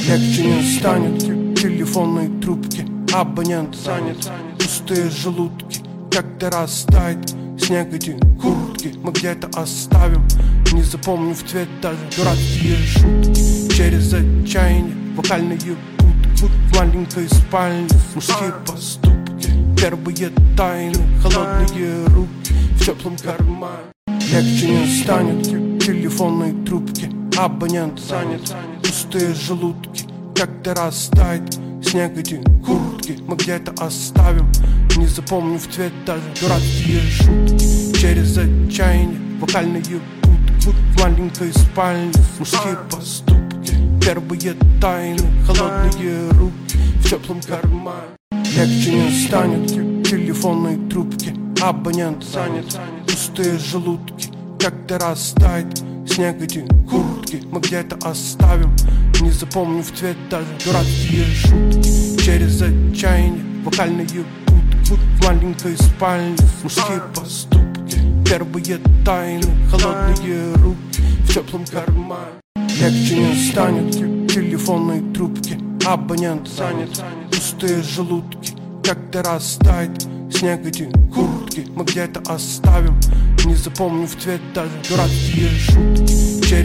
Легче не станет, телефонные трубки, абонент занят, пустые желудки. Как-то растает снег эти куртки, мы где-то оставим, не запомню в цвет даже дурацкие шутки. Через отчаяние вокальные будки, в маленькой спальне мужские поступки. Первые тайны, холодные руки в теплом кармане. Легче не станет, телефонные трубки, абонент занят, пустые желудки. Как-то растает снег эти куртки, мы где-то оставим, не запомню в цвет даже дурацкие шутки. Через отчаяние вокальные будки, в маленькой спальне мужские поступки. Первые тайны, холодные руки в теплом кармане. Легче не станет, телефонные трубки, абонент занят, пустые желудки. Как-то растает снег эти куртки, мы где-то оставим, не запомню в цвет даже дурацкие шутки. Через отчаяние вокальные будки, в маленькой спальне мужские поступки. Первые тайны, холодные руки в теплом кармане. Легче не станет, телефонные трубки, абонент занят, пустые желудки. Как-то растает снег эти куртки, мы где-то оставим, не запомню в цвет даже дурацкие шутки.